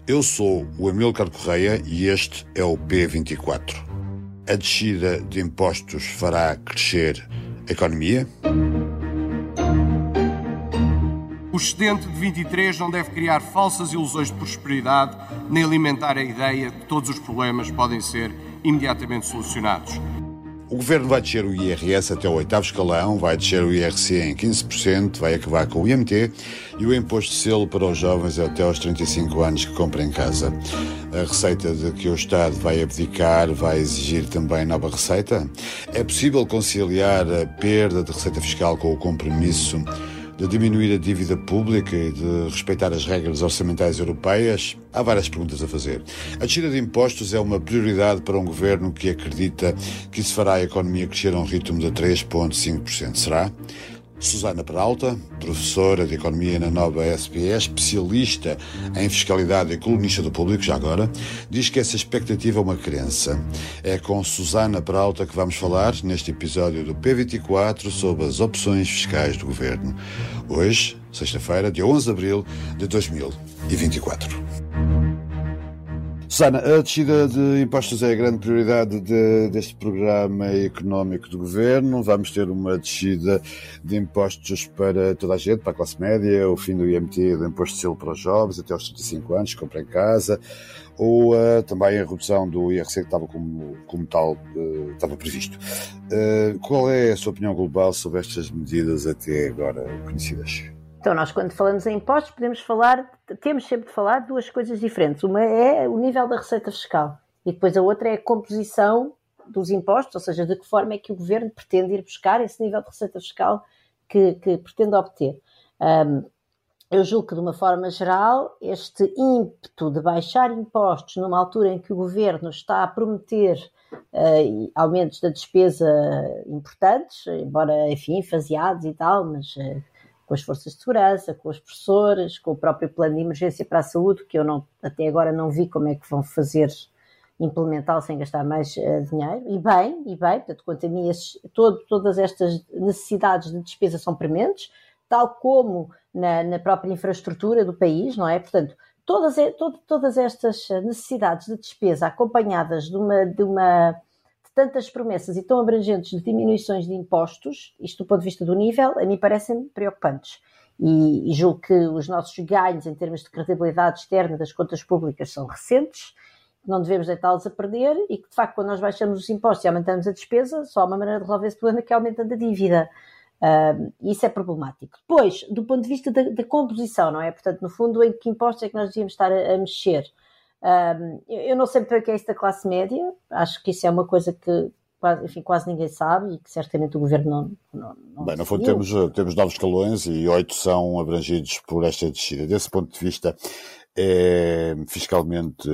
Eu sou o Amílcar Correia e este é o P24. A descida de impostos fará crescer a economia? O excedente de 23 não deve criar falsas ilusões de prosperidade, nem alimentar a ideia que todos os problemas podem ser imediatamente solucionados. O Governo vai descer o IRS até o 8º escalão, vai descer o IRC em 15%, vai acabar com o IMT e o imposto de selo para os jovens até aos 35 anos que comprem casa. A receita de que o Estado vai abdicar vai exigir também nova receita? É possível conciliar a perda de receita fiscal com o compromisso de diminuir a dívida pública e de respeitar as regras orçamentais europeias? Há várias perguntas a fazer. A descida de impostos é uma prioridade para um governo que acredita que isso fará a economia crescer a um ritmo de 3,5%. Será? Susana Peralta, professora de Economia na Nova SPE, especialista em fiscalidade e colunista do Público, já agora, diz que essa expectativa é uma crença. É com Susana Peralta que vamos falar neste episódio do P24 sobre as opções fiscais do Governo. Hoje, sexta-feira, dia 11 de abril de 2024. Susana, a descida de impostos é a grande prioridade deste programa económico do Governo. Vamos ter uma descida de impostos para toda a gente, para a classe média, o fim do IMT, do imposto de selo para os jovens até aos 35 anos, que compram em casa, ou também a redução do IRC que estava como tal, estava previsto. Qual é a sua opinião global sobre estas medidas até agora conhecidas? Então, nós quando falamos em impostos temos sempre de falar de duas coisas diferentes. Uma é o nível da receita fiscal e depois a outra é a composição dos impostos, ou seja, de que forma é que o Governo pretende ir buscar esse nível de receita fiscal que pretende obter. Eu julgo que, de uma forma geral, este ímpeto de baixar impostos numa altura em que o Governo está a prometer aumentos da despesa importantes, embora, enfim, faseados e tal, mas com as forças de segurança, com os professores, com o próprio plano de emergência para a saúde, que eu até agora não vi como é que vão fazer implementá-lo sem gastar mais dinheiro. E bem, portanto, quanto a mim, todas estas necessidades de despesa são prementes, tal como na própria infraestrutura do país, não é? Portanto, todas estas necessidades de despesa acompanhadas de tantas promessas e tão abrangentes de diminuições de impostos, isto do ponto de vista do nível, a mim parecem preocupantes. E julgo que os nossos ganhos em termos de credibilidade externa das contas públicas são recentes, não devemos deitá-los a perder e que, de facto, quando nós baixamos os impostos e aumentamos a despesa, só há uma maneira de resolver esse problema que é aumentando a dívida. Isso é problemático. Depois, do ponto de vista da composição, não é? Portanto, no fundo, em que impostos é que nós devíamos estar a mexer? Eu não sei muito bem o que é isso da classe média, acho que isso é uma coisa que quase ninguém sabe e que certamente o Governo não Bem, no fundo temos 9 escalões e 8 são abrangidos por esta descida. Desse ponto de vista, é fiscalmente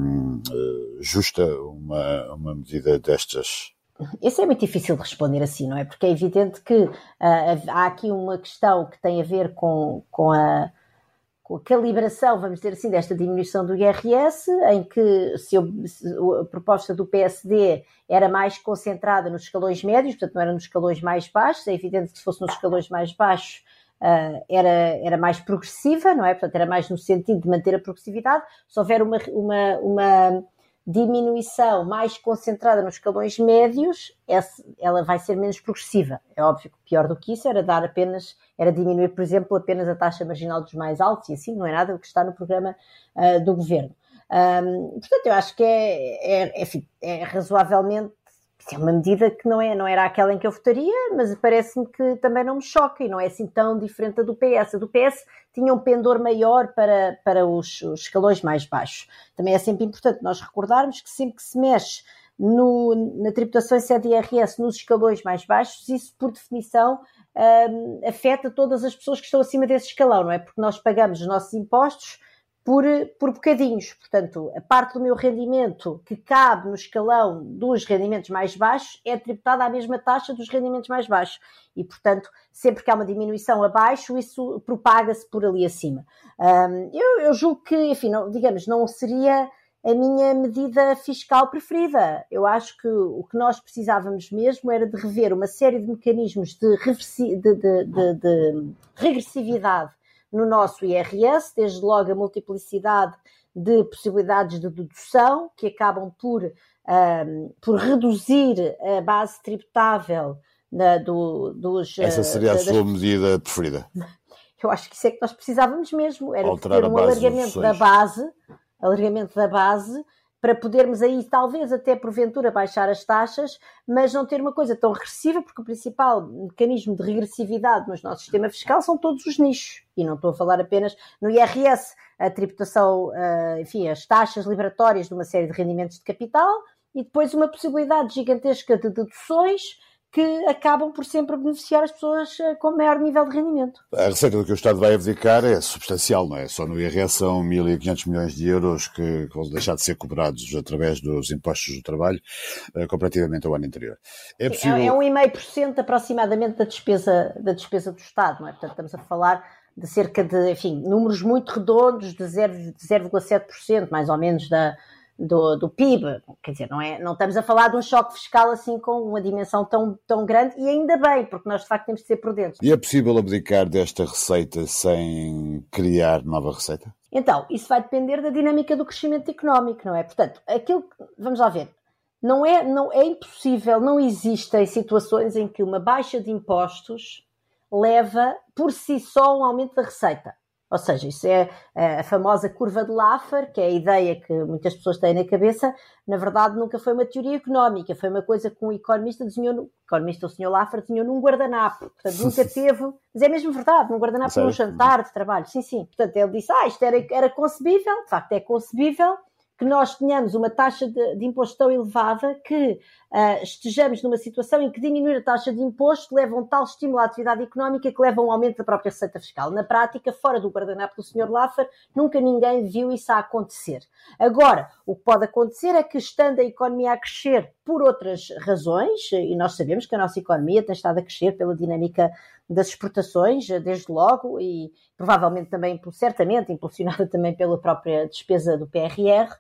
justa uma medida destas? Isso é muito difícil de responder assim, não é? Porque é evidente que há aqui uma questão que tem a ver com a calibração, vamos dizer assim, desta diminuição do IRS, em que a proposta do PSD era mais concentrada nos escalões médios, portanto não era nos escalões mais baixos, é evidente que se fosse nos escalões mais baixos era mais progressiva, não é? Portanto era mais no sentido de manter a progressividade. Se houver uma diminuição mais concentrada nos escalões médios, ela vai ser menos progressiva. É óbvio que pior do que isso era diminuir, por exemplo, apenas a taxa marginal dos mais altos, e assim não é nada do que está no programa do Governo. Portanto, eu acho que é razoavelmente, é uma medida que não era aquela em que eu votaria, mas parece-me que também não me choca e não é assim tão diferente da do PS. A do PS tinha um pendor maior para os escalões mais baixos. Também é sempre importante nós recordarmos que sempre que se mexe na tributação em sede IRS nos escalões mais baixos, isso por definição afeta todas as pessoas que estão acima desse escalão, não é? Porque nós pagamos os nossos impostos por bocadinhos. Portanto, a parte do meu rendimento que cabe no escalão dos rendimentos mais baixos é tributada à mesma taxa dos rendimentos mais baixos. E, portanto, sempre que há uma diminuição abaixo, isso propaga-se por ali acima. Eu julgo que, enfim, não seria a minha medida fiscal preferida. Eu acho que o que nós precisávamos mesmo era de rever uma série de mecanismos de regressividade no nosso IRS, desde logo a multiplicidade de possibilidades de dedução, que acabam por reduzir a base tributável dos... Essa seria a sua medida preferida? Eu acho que isso é que nós precisávamos mesmo, era alterar ter um alargamento da base, para podermos aí, talvez até porventura, baixar as taxas, mas não ter uma coisa tão regressiva, porque o principal mecanismo de regressividade no nosso sistema fiscal são todos os nichos. E não estou a falar apenas no IRS, a tributação, enfim, as taxas liberatórias de uma série de rendimentos de capital, e depois uma possibilidade gigantesca de deduções que acabam por sempre beneficiar as pessoas com maior nível de rendimento. A receita que o Estado vai abdicar é substancial, não é? Só no IRS são 1.500 milhões de euros que vão deixar de ser cobrados através dos impostos do trabalho, comparativamente ao ano anterior. É 1,5% aproximadamente da despesa do Estado, não é? Portanto, estamos a falar de cerca de, enfim, números muito redondos de 0,7%, mais ou menos, do PIB, quer dizer, não estamos a falar de um choque fiscal assim com uma dimensão tão grande, e ainda bem, porque nós de facto temos de ser prudentes. E é possível abdicar desta receita sem criar nova receita? Então, isso vai depender da dinâmica do crescimento económico, não é? Portanto, vamos lá ver, não é impossível, não existem situações em que uma baixa de impostos leva por si só um aumento da receita. Ou seja, isso é a famosa curva de Laffer, que é a ideia que muitas pessoas têm na cabeça. Na verdade, nunca foi uma teoria económica, foi uma coisa que um economista, o Sr. Laffer, desenhou num guardanapo. Portanto, nunca teve, mas é mesmo verdade, num guardanapo, num jantar de trabalho. Sim. Portanto, ele disse, isto era concebível, de facto é concebível, que nós tenhamos uma taxa de imposto tão elevada que estejamos numa situação em que diminuir a taxa de imposto leva um tal estímulo à atividade económica que leva a um aumento da própria receita fiscal. Na prática, fora do guardanapo do Sr. Laffer, nunca ninguém viu isso a acontecer. Agora, o que pode acontecer é que, estando a economia a crescer por outras razões, e nós sabemos que a nossa economia tem estado a crescer pela dinâmica das exportações, desde logo, e provavelmente também, certamente, impulsionada também pela própria despesa do PRR,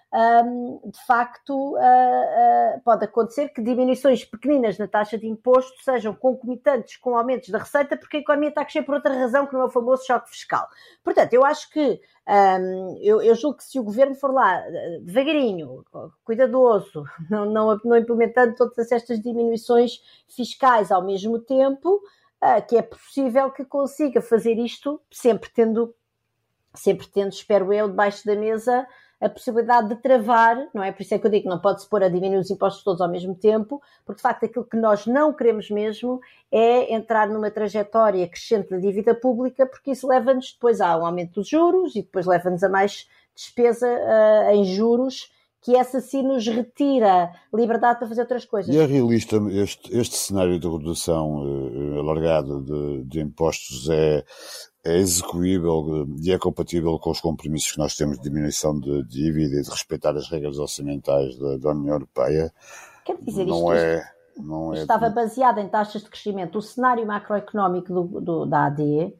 de facto, pode acontecer que diminuições pequeninas na taxa de imposto sejam concomitantes com aumentos da receita, porque a economia está a crescer por outra razão, que não é o famoso choque fiscal. Portanto, eu acho que, eu julgo que se o governo for lá devagarinho, cuidadoso, não implementando todas estas diminuições fiscais ao mesmo tempo, que é possível que consiga fazer isto, sempre tendo, espero eu, debaixo da mesa, a possibilidade de travar, não é? Por isso é que eu digo que não pode-se pôr a diminuir os impostos todos ao mesmo tempo, porque de facto aquilo que nós não queremos mesmo é entrar numa trajetória crescente da dívida pública, porque isso leva-nos depois a um aumento dos juros e depois leva-nos a mais despesa em juros, que essa sim nos retira liberdade para fazer outras coisas. E é realista este cenário de redução alargado de impostos é execuível e é compatível com os compromissos que nós temos de diminuição de dívida e de respeitar as regras orçamentais da União Europeia? Quer dizer, estava baseado em taxas de crescimento. O cenário macroeconómico da AD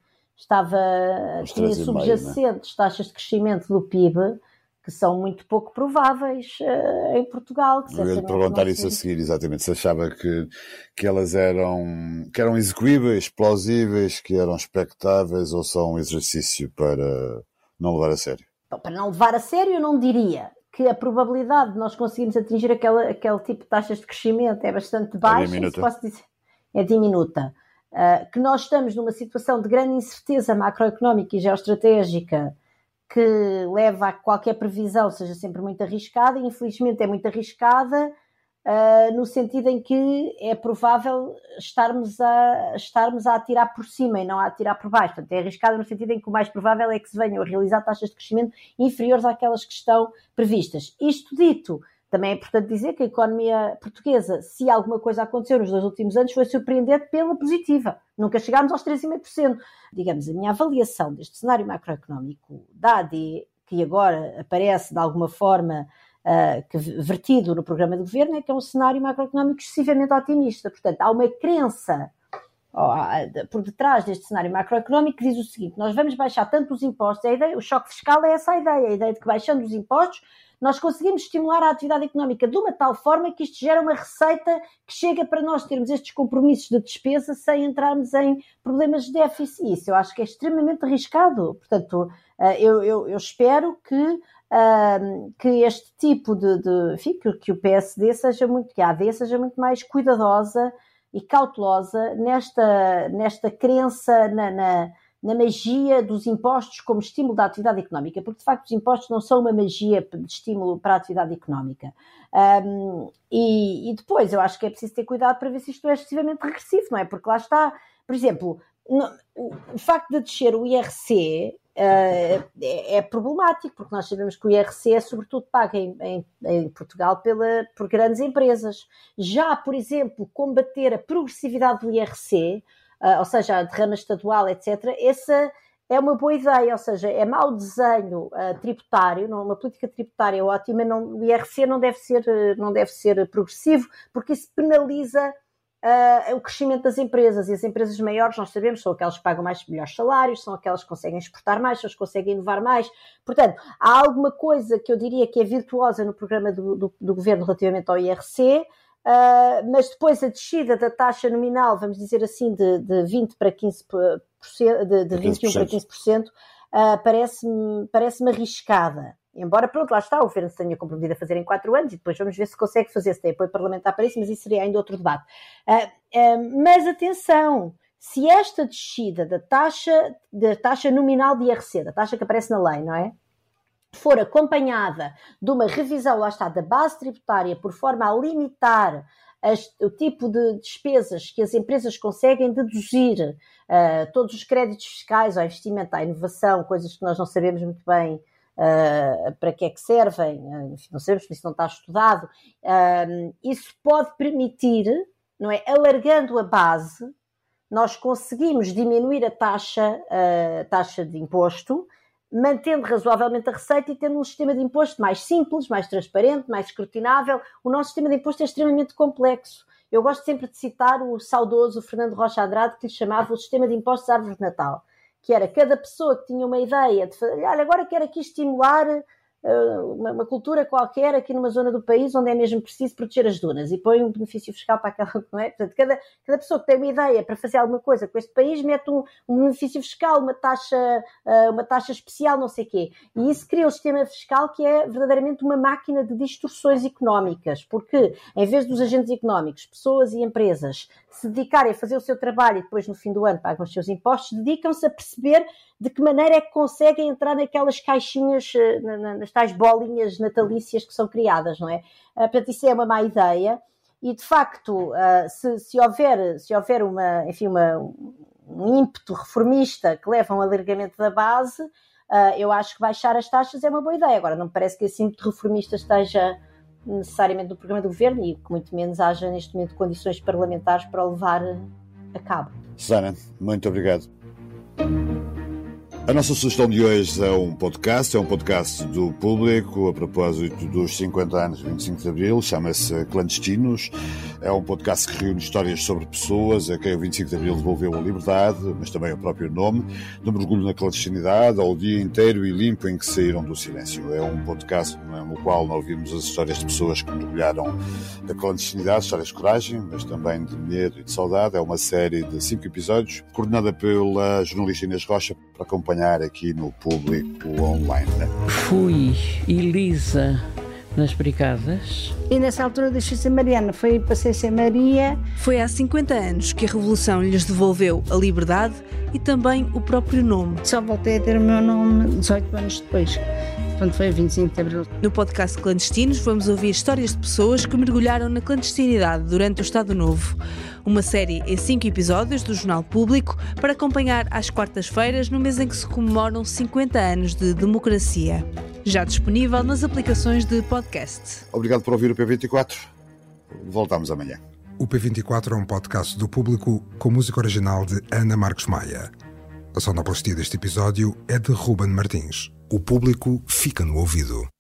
tinha subjacentes taxas de crescimento do PIB que são muito pouco prováveis em Portugal. Eu ia perguntar isso a seguir, exatamente. Se achava que elas eram execuíveis, plausíveis, que eram expectáveis, ou só um exercício para não levar a sério? Então, para não levar a sério, eu não diria que a probabilidade de nós conseguirmos atingir aquele tipo de taxas de crescimento é bastante baixa, isso posso dizer, é diminuta. Que nós estamos numa situação de grande incerteza macroeconómica e geoestratégica, que leva a que qualquer previsão seja sempre muito arriscada, e infelizmente é muito arriscada no sentido em que é provável estarmos a atirar por cima e não a atirar por baixo. Portanto, é arriscada no sentido em que o mais provável é que se venham a realizar taxas de crescimento inferiores àquelas que estão previstas. Isto dito, também é importante dizer que a economia portuguesa, se alguma coisa aconteceu nos 2 últimos anos, foi surpreendente pela positiva. Nunca chegámos aos 3,5%. Digamos, a minha avaliação deste cenário macroeconómico da AD, que agora aparece de alguma forma vertido no programa de governo, é que é um cenário macroeconómico excessivamente otimista. Portanto, há uma crença por detrás deste cenário macroeconómico, que diz o seguinte: nós vamos baixar tanto os impostos, o choque fiscal é essa a ideia de que baixando os impostos nós conseguimos estimular a atividade económica de uma tal forma que isto gera uma receita que chega para nós termos estes compromissos de despesa sem entrarmos em problemas de déficit. Isso eu acho que é extremamente arriscado. Portanto, eu espero que este tipo enfim, que o PSD seja muito, que a AD seja muito mais cuidadosa e cautelosa nesta crença na magia dos impostos como estímulo da atividade económica, porque de facto os impostos não são uma magia de estímulo para a atividade económica. E depois eu acho que é preciso ter cuidado para ver se isto é excessivamente regressivo, não é? Porque lá está, por exemplo, o facto de descer o IRC é problemático, porque nós sabemos que o IRC é sobretudo pago em Portugal por grandes empresas. Já, por exemplo, combater a progressividade do IRC, ou seja, a derrama estadual, etc., essa é uma boa ideia, ou seja, é mau desenho tributário, não, uma política tributária ótima, o IRC não deve ser progressivo, porque isso penaliza o crescimento das empresas, e as empresas maiores, nós sabemos, são aquelas que pagam melhores salários, são aquelas que conseguem exportar mais, são as que conseguem inovar mais. Portanto, há alguma coisa que eu diria que é virtuosa no programa do Governo relativamente ao IRC, mas depois a descida da taxa nominal, vamos dizer assim, de 20 para 15%, de 21 para 15%, parece-me arriscada. Embora, pronto, lá está, o Governo se tenha comprometido a fazer em 4 anos e depois vamos ver se consegue fazer, se tem apoio parlamentar para isso, mas isso seria ainda outro debate. Mas atenção, se esta descida da taxa nominal de IRC, da taxa que aparece na lei, não é? For acompanhada de uma revisão, lá está, da base tributária, por forma a limitar o tipo de despesas que as empresas conseguem deduzir, todos os créditos fiscais ao investimento, à inovação, coisas que nós não sabemos muito bem para que é que servem, enfim, não sabemos, isso não está estudado, isso pode permitir, não é, alargando a base, nós conseguimos diminuir a taxa de imposto, mantendo razoavelmente a receita e tendo um sistema de imposto mais simples, mais transparente, mais escrutinável. O nosso sistema de imposto é extremamente complexo. Eu gosto sempre de citar o saudoso Fernando Rocha Andrade, que lhe chamava o sistema de impostos árvore de Natal, que era cada pessoa que tinha uma ideia de fazer, olha, agora quero aqui estimular uma cultura qualquer aqui numa zona do país onde é mesmo preciso proteger as dunas e põe um benefício fiscal para aquela, não é? Portanto, cada pessoa que tem uma ideia para fazer alguma coisa com este país mete um benefício fiscal, uma taxa especial, não sei o quê. E isso cria um sistema fiscal que é verdadeiramente uma máquina de distorções económicas, porque em vez dos agentes económicos, pessoas e empresas, se dedicarem a fazer o seu trabalho e depois no fim do ano pagam os seus impostos, dedicam-se a perceber de que maneira é que conseguem entrar naquelas caixinhas, nas tais bolinhas natalícias que são criadas, não é? Portanto, isso é uma má ideia e, de facto, se houver um ímpeto reformista que leva a um alargamento da base, eu acho que baixar as taxas é uma boa ideia. Agora, não me parece que esse ímpeto reformista esteja necessariamente no programa do Governo e que muito menos haja neste momento condições parlamentares para o levar a cabo. Susana, muito obrigado. A nossa sugestão de hoje é um podcast do Público, a propósito dos 50 anos de 25 de Abril, chama-se Clandestinos. É um podcast que reúne histórias sobre pessoas a quem o 25 de Abril devolveu a liberdade, mas também o próprio nome, do mergulho na clandestinidade ao dia inteiro e limpo em que saíram do silêncio. É um podcast no qual nós ouvimos as histórias de pessoas que mergulharam da clandestinidade, histórias de coragem, mas também de medo e de saudade. É uma série de 5 episódios, coordenada pela jornalista Inês Rocha, para acompanhar aqui no Público Online. Fui Elisa nas Brigadas. E nessa altura deixei ser Mariana, passei a ser Maria. Foi há 50 anos que a Revolução lhes devolveu a liberdade e também o próprio nome. Só voltei a ter o meu nome 18 anos depois. Portanto, foi a 25 de Abril. No podcast Clandestinos vamos ouvir histórias de pessoas que mergulharam na clandestinidade durante o Estado Novo. Uma série em 5 episódios do Jornal Público para acompanhar às quartas-feiras no mês em que se comemoram 50 anos de democracia. Já disponível nas aplicações de podcast. Obrigado por ouvir o P24. Voltamos amanhã. O P24 é um podcast do Público com música original de Ana Marques Maia. A sonoplastia deste episódio é de Ruben Martins. O Público fica no ouvido.